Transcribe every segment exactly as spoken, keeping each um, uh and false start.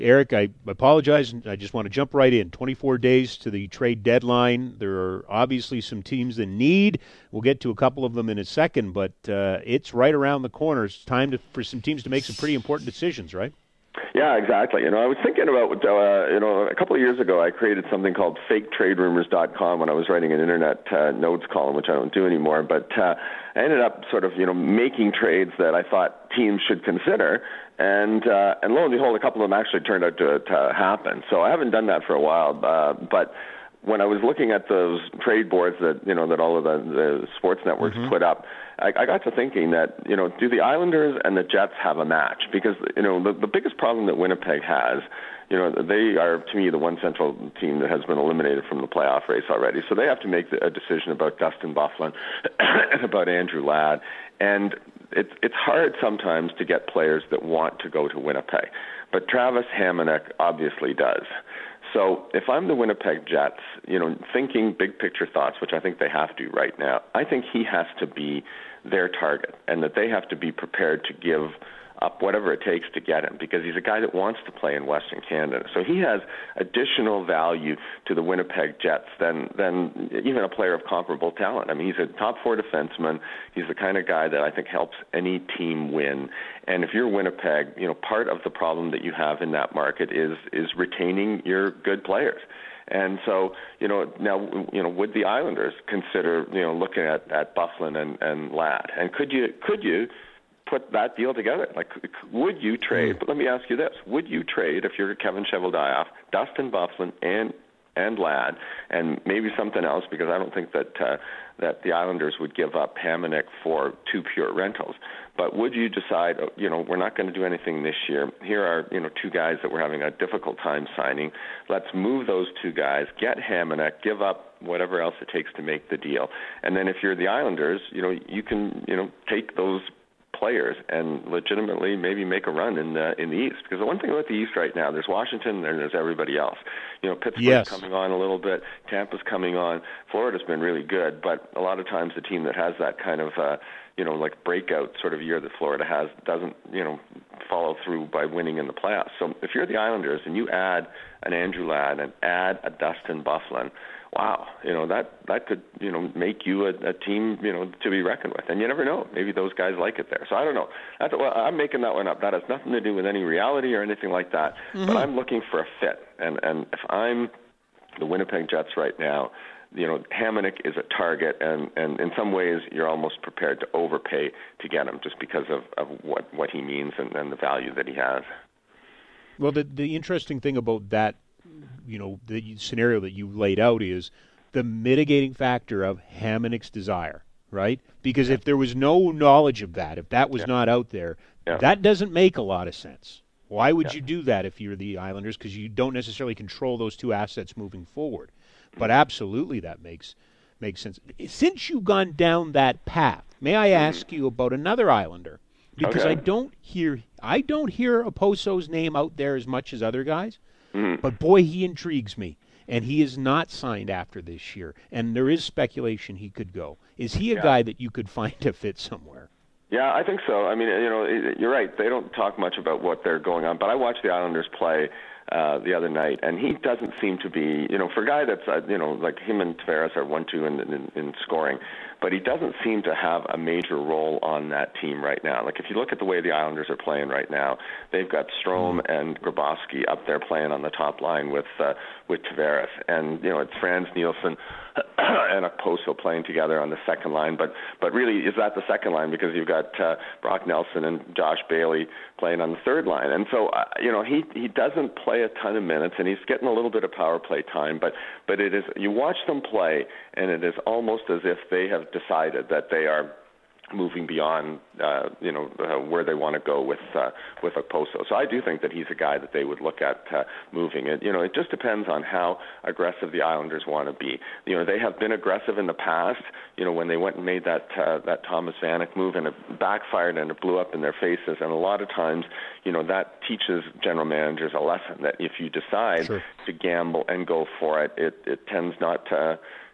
Eric, I apologize. I just want to jump right in. twenty-four days to the trade deadline. There are obviously some teams in need. We'll get to a couple of them in a second, but uh, it's right around the corner. It's time to, for some teams to make some pretty important decisions, right? Yeah, exactly. You know, I was thinking about, uh, you know, a couple of years ago, I created something called fake trade rumors dot com when I was writing an internet uh, notes column, which I don't do anymore. But uh, I ended up sort of, you know, making trades that I thought teams should consider. And uh, and lo and behold, a couple of them actually turned out to, to happen. So I haven't done that for a while. Uh, but when I was looking at those trade boards that, you know, that all of the, the sports networks mm-hmm. put up, I, I got to thinking that, you know, do the Islanders and the Jets have a match? Because, you know, the, the biggest problem that Winnipeg has, you know, they are, to me, the one central team that has been eliminated from the playoff race already. So they have to make a decision about Dustin Byfuglien and about Andrew Ladd. And it's it's hard sometimes to get players that want to go to Winnipeg. But Travis Hamonic obviously does. So if I'm the Winnipeg Jets, you know, thinking big picture thoughts, which I think they have to right now, I think he has to be their target and that they have to be prepared to give up whatever it takes to get him, because he's a guy that wants to play in Western Canada. So he has additional value to the Winnipeg Jets than than even a player of comparable talent. I mean, he's a top four defenseman. He's the kind of guy that I think helps any team win. And if you're Winnipeg, you know, part of the problem that you have in that market is is retaining your good players. And so, you know, now, you know, would the Islanders consider, you know, looking at, at Byfuglien and, and Ladd? And could you could you put that deal together? Like, would you trade? But let me ask you this: would you trade, if you're Kevin Cheveldayoff, Dustin Byfuglien and and Ladd, and maybe something else? Because I don't think that uh, that the Islanders would give up Hamonic for two pure rentals. But would you decide, you know, we're not going to do anything this year. Here are, you know, two guys that we're having a difficult time signing. Let's move those two guys, get Hamonic, give up whatever else it takes to make the deal. And then if you're the Islanders, you know, you can, you know, take those players and legitimately maybe make a run in the in the East. Because the one thing about the East right now, there's Washington and there's everybody else. You know, Pittsburgh's yes. coming on a little bit, Tampa's coming on, Florida's been really good, but a lot of times the team that has that kind of uh, you know, like breakout sort of year that Florida has doesn't, you know, follow through by winning in the playoffs. So if you're the Islanders and you add an Andrew Ladd and add a Dustin Byfuglien, wow, you know, that, that could, you know, make you a, a team, you know, to be reckoned with. And you never know. Maybe those guys like it there. So I don't know. That's, well, I'm making that one up. That has nothing to do with any reality or anything like that. Mm-hmm. But I'm looking for a fit. And, and if I'm the Winnipeg Jets right now, you know, Hamonic is a target, and, and in some ways you're almost prepared to overpay to get him just because of, of what, what he means and, and the value that he has. Well, the the interesting thing about that, you know, the scenario that you laid out is the mitigating factor of Hamonic's desire, right? Because yeah. if there was no knowledge of that, if that was yeah. not out there, yeah. that doesn't make a lot of sense. Why would yeah. you do that if you're the Islanders? Because you don't necessarily control those two assets moving forward. But absolutely that makes makes sense. Since you've gone down that path, may I ask mm-hmm. you about another Islander? Because okay. I don't hear I don't hear Oposo's name out there as much as other guys. Mm-hmm. But boy, he intrigues me. And he is not signed after this year. And there is speculation he could go. Is he a yeah. guy that you could find a fit somewhere? Yeah, I think so. I mean, you know, you're right. They don't talk much about what they're going on. But I watched the Islanders play uh, the other night, and he doesn't seem to be, you know, for a guy that's, uh, you know, like him and Tavares are one two in, in, in scoring, but he doesn't seem to have a major role on that team right now. Like, if you look at the way the Islanders are playing right now, they've got Strome and Grabowski up there playing on the top line with uh, with Tavares, and, you know, it's Frans Nielsen and Okposo playing together on the second line, but but really, is that the second line? Because you've got uh, Brock Nelson and Josh Bailey playing on the third line, and so uh, you know, he he doesn't play a ton of minutes, and he's getting a little bit of power play time, but but it is, you watch them play, and it is almost as if they have decided that they are moving beyond, uh, you know, uh, where they want to go with uh, with Okposo. So I do think that he's a guy that they would look at uh, moving. It, you know, it just depends on how aggressive the Islanders want to be. You know, they have been aggressive in the past. You know, when they went and made that uh, that Thomas Vanek move, and it backfired and it blew up in their faces. And a lot of times, you know, that teaches general managers a lesson that if you decide sure. to gamble and go for it, it, it tends not to.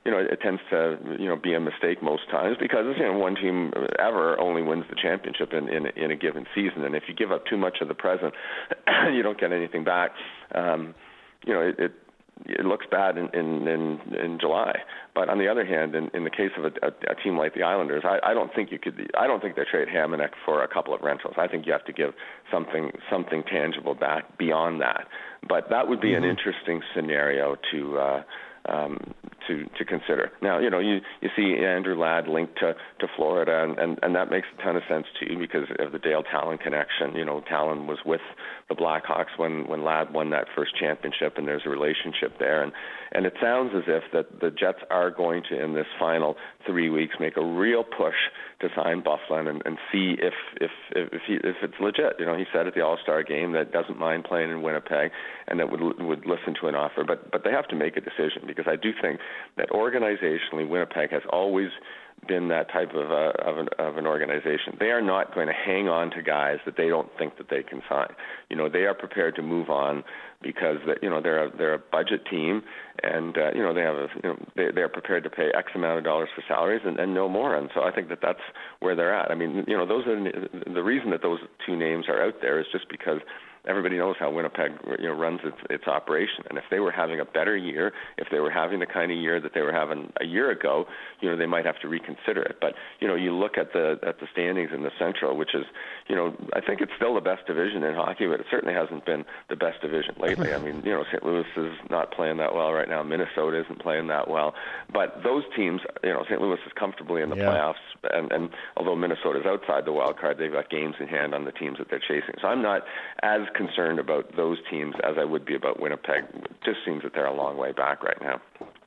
you know, it, it tends to, you know, be a mistake most times because, you know, one team ever only wins the championship in, in, in a given season. And if you give up too much of the present, you don't get anything back. Um, you know, it, it it looks bad in, in, in, in July. But on the other hand, in, in the case of a, a, a team like the Islanders, I, I don't think you could. I don't think they trade Hamonic for a couple of rentals. I think you have to give something something tangible back beyond that. But that would be mm-hmm. an interesting scenario to. Uh, Um, to to consider. Now, you know, you, you see Andrew Ladd linked to, to Florida, and, and, and that makes a ton of sense too because of the Dale Talon connection. You know, Talon was with the Blackhawks when, when Ladd won that first championship, and there's a relationship there. And, and it sounds as if that the Jets are going to, in this final three weeks, make a real push to sign Byfuglien and, and see if if if if, he, if it's legit. You know, he said at the All-Star game that doesn't mind playing in Winnipeg and that would would listen to an offer, but but they have to make a decision because I do think that organizationally Winnipeg has always been that type of uh, of, an, of an organization. They are not going to hang on to guys that they don't think that they can sign. You know, they are prepared to move on because that you know they're a, they're a budget team, and uh, you know they have a you know they they're prepared to pay X amount of dollars for salaries and, and no more. And so I think that that's where they're at. I mean, you know, those are the reason that those two names are out there is just because everybody knows how Winnipeg, you know, runs its, its operation. And if they were having a better year, if they were having the kind of year that they were having a year ago, you know, they might have to reconsider it. But, you know, you look at the at the standings in the Central, which is, you know, I think it's still the best division in hockey, but it certainly hasn't been the best division lately. I mean, you know, Saint Louis is not playing that well right now. Minnesota isn't playing that well. But those teams, you know, Saint Louis is comfortably in the yeah. playoffs. And, and although Minnesota's outside the wild card, they've got games in hand on the teams that they're chasing. So I'm not as concerned about those teams as I would be about Winnipeg. It just seems that they're a long way back right now.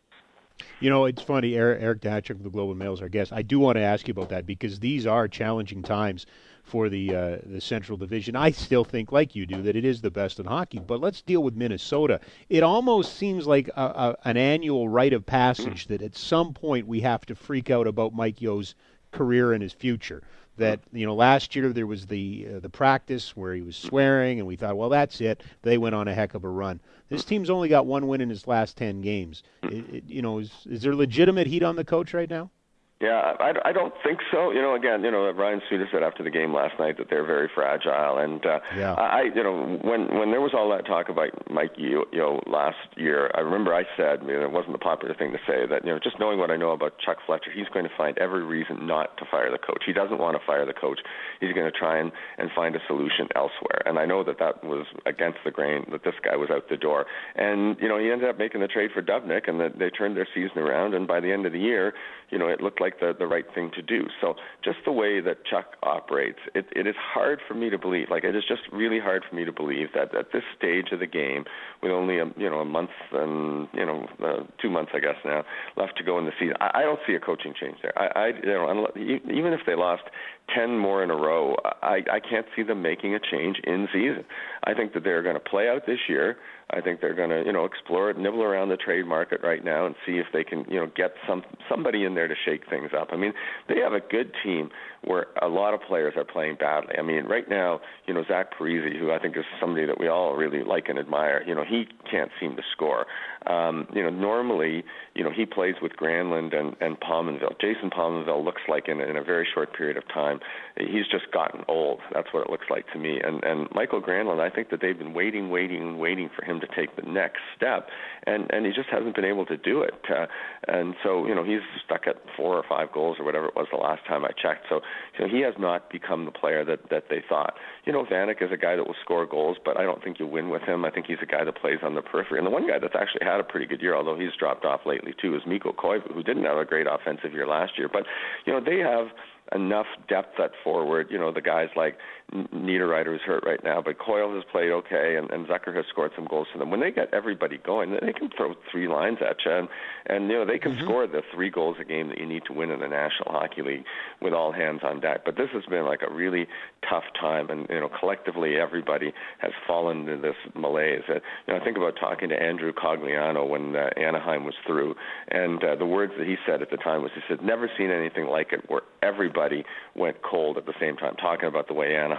You know, it's funny, Eric, Eric Datchuk of the Globe and Mail is our guest. I do want to ask you about that because these are challenging times for the uh, the Central Division. I still think, like you do, that it is the best in hockey. But let's deal with Minnesota. It almost seems like a, a, an annual rite of passage that at some point we have to freak out about Mike Yeo's career and his future. That, you know, last year there was the uh, the practice where he was swearing, and we thought, well, that's it. They went on a heck of a run. This team's only got one win in his last ten games. It, it, you know, is, is there legitimate heat on the coach right now? Yeah, I, I don't think so. You know, again, you know, Ryan Suter said after the game last night that they're very fragile, and uh, yeah. I, you know, when when there was all that talk about Mike Yeo, you know, last year, I remember I said, you know, it wasn't the popular thing to say that, you know, just knowing what I know about Chuck Fletcher, he's going to find every reason not to fire the coach. He doesn't want to fire the coach. He's going to try and, and find a solution elsewhere. And I know that that was against the grain, that this guy was out the door. And, you know, he ended up making the trade for Dubnyk, and that they turned their season around, and by the end of the year, you know, it looked like the, the right thing to do. So just the way that Chuck operates, it, it is hard for me to believe. Like, it is just really hard for me to believe that at this stage of the game, with only a you know a month and you know uh, two months, I guess now left to go in the season, I, I don't see a coaching change there. I, I you know even if they lost ten more in a row, I, I can't see them making a change in season. I think that they're going to play out this year. I think they're going to, you know, explore it, nibble around the trade market right now and see if they can, you know, get some somebody in there to shake things up. I mean, they have a good team where a lot of players are playing badly. I mean, right now, you know, Zach Parise, who I think is somebody that we all really like and admire, you know, he can't seem to score. Um, you know, normally, you know, he plays with Granlund and, and Pominville. Jason Pominville looks like in, in a very short period of time, he's just gotten old. That's what it looks like to me. And, and Michael Granlund, I think that they've been waiting, waiting, and waiting for him to take the next step, and, and he just hasn't been able to do it. Uh, and so, you know, he's stuck at four or five goals or whatever it was the last time I checked. So, you know, he has not become the player that, that they thought. You know, Vanek is a guy that will score goals, but I don't think you'll win with him. I think he's a guy that plays on the periphery. And the one guy that's actually had a pretty good year, although he's dropped off lately too, is Mikko Koivu, who didn't have a great offensive year last year. But, you know, they have enough depth at forward. You know, the guys like Niederreiter, who's hurt right now, but Coyle has played okay, and, and Zucker has scored some goals for them. When they get everybody going, they can throw three lines at you, and, and you know, they can mm-hmm. score the three goals a game that you need to win in the National Hockey League with all hands on deck. But this has been like a really tough time, and, you know, collectively everybody has fallen into this malaise. Uh, you know, I think about talking to Andrew Cogliano when uh, Anaheim was through, and uh, the words that he said at the time was, he said, never seen anything like it where everybody went cold at the same time, talking about the way Anaheim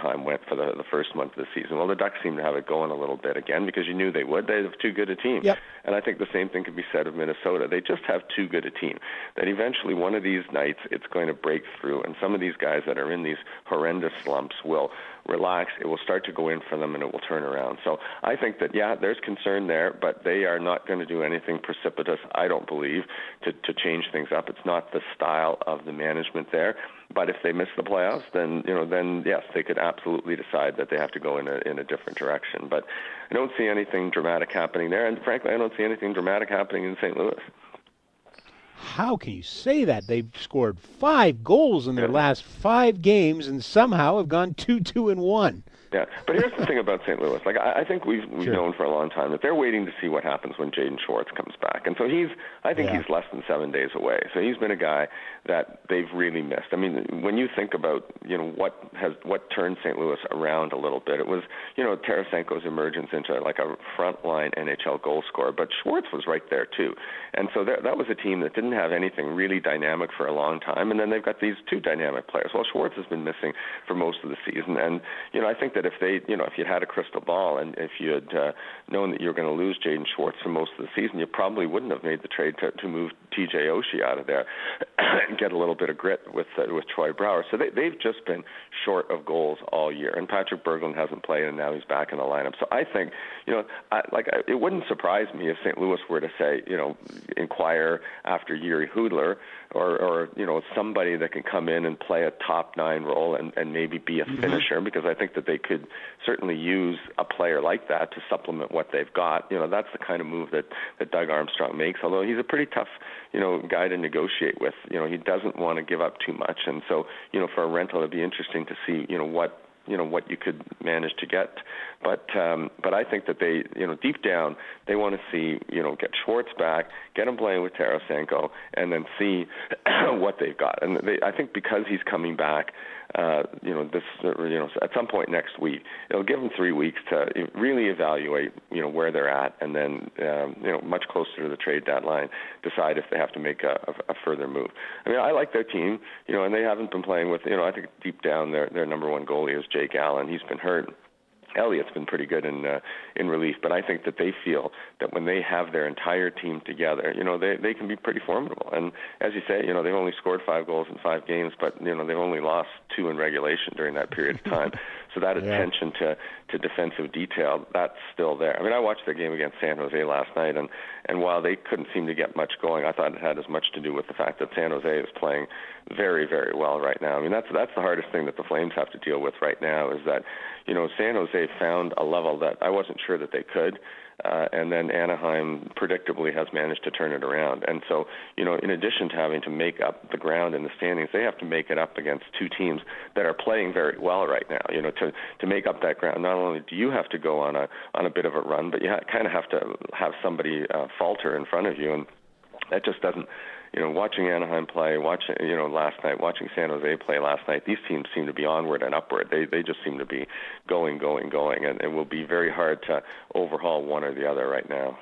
Anaheim went for the, the first month of the season. Well, the Ducks seem to have it going a little bit again because you knew they would. They have too good a team. Yep. And I think the same thing can be said of Minnesota. They just have too good a team that eventually one of these nights it's going to break through, and some of these guys that are in these horrendous slumps will relax. It will start to go in for them, and it will turn around. So I think that, yeah, there's concern there, but they are not going to do anything precipitous, I don't believe, to, to change things up. It's not the style of the management there. But if they miss the playoffs, then, you know, then yes, they could absolutely decide that they have to go in a, in a different direction. But I don't see anything dramatic happening there, and frankly, I don't see anything dramatic happening in Saint Louis. How can you say that? They've scored five goals in their Yeah. last five games and somehow have gone two, two, and one. Yeah, but here's the thing about Saint Louis. Like I, I think we've we've Sure. known for a long time that they're waiting to see what happens when Jaden Schwartz comes back, and so he's. I think Yeah. he's less than seven days away. So he's been a guy that they've really missed. I mean, when you think about you know what has what turned Saint Louis around a little bit, it was you know Tarasenko's emergence into like a frontline N H L goal scorer, but Schwartz was right there too, and so there, that was a team that didn't have anything really dynamic for a long time, and then they've got these two dynamic players. Well, Schwartz has been missing for most of the season, and you know I think that if they you know if you had a crystal ball and if you had uh, known that you were going to lose Jaden Schwartz for most of the season, you probably wouldn't have made the trade to, to move T J Oshie out of there and get a little bit of grit with uh, with Troy Brouwer. So they, they've just been short of goals all year. And Patrick Berglund hasn't played, and now he's back in the lineup. So I think, you know, I, like I, it wouldn't surprise me if Saint Louis were to say, you know, inquire after Yuri Hudler or, or you know, somebody that can come in and play a top nine role and, and maybe be a Mm-hmm. finisher, because I think that they could certainly use a player like that to supplement what they've got. You know, that's the kind of move that, that Doug Armstrong makes, although he's a pretty tough, you know, guy to negotiate with. You know, he doesn't want to give up too much. And so, you know, for a rental, it'd be interesting to see, you know, what, you know, what you could manage to get. But um, but I think that they, you know, deep down, they want to see, you know, get Schwartz back, get him playing with Tarasenko, and then see what they've got. And they, I think because he's coming back, uh, you know, this, uh, you know, at some point next week, it'll give them three weeks to really evaluate, you know, where they're at, and then, um, you know, much closer to the trade deadline, decide if they have to make a, a, a further move. I mean, I like their team, you know, and they haven't been playing with, you know, I think deep down their their number one goalie is Jake Allen. He's been hurt. Elliott's been pretty good in uh, in relief, but I think that they feel that when they have their entire team together, you know, they they can be pretty formidable. And as you say, you know, they've only scored five goals in five games, but you know, they've only lost two in regulation during that period of time. So that Yeah. attention to to defensive detail, that's still there. I mean, I watched their game against San Jose last night, and and while they couldn't seem to get much going, I thought it had as much to do with the fact that San Jose is playing very, very well right now. I mean, that's that's the hardest thing that the Flames have to deal with right now, is that, you know, San Jose found a level that I wasn't sure that they could, uh, and then Anaheim predictably has managed to turn it around. And so, you know, in addition to having to make up the ground in the standings, they have to make it up against two teams that are playing very well right now. You know, to to make up that ground, not only do you have to go on a on a bit of a run, but you ha- kind of have to have somebody uh, falter in front of you, and that just doesn't. You know, watching Anaheim play, watching, you know, last night, watching San Jose play last night, these teams seem to be onward and upward. They they just seem to be going, going, going, and it will be very hard to overhaul one or the other right now.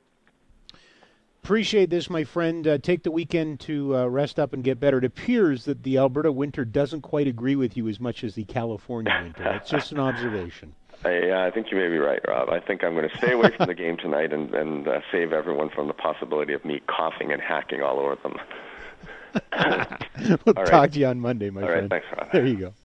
Appreciate this, my friend. Uh, take the weekend to uh, rest up and get better. It appears that the Alberta winter doesn't quite agree with you as much as the California winter. It's just an observation. I, uh, I think you may be right, Rob. I think I'm going to stay away from the game tonight and, and uh, save everyone from the possibility of me coughing and hacking all over them. We'll All talk right. to you on Monday, my All friend. right, thanks, Rob. There you go.